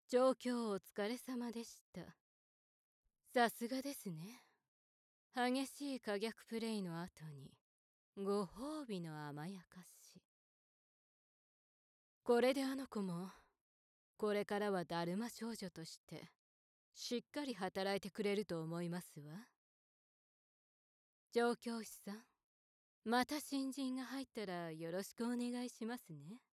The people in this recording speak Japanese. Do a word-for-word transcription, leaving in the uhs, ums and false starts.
調教お疲れ様でした。さすがですね。激しい可逆プレイの後にご褒美の甘やかし。これであの子もこれからはだるま少女としてしっかり働いてくれると思いますわ。調教師さん、また新人が入ったらよろしくお願いしますね。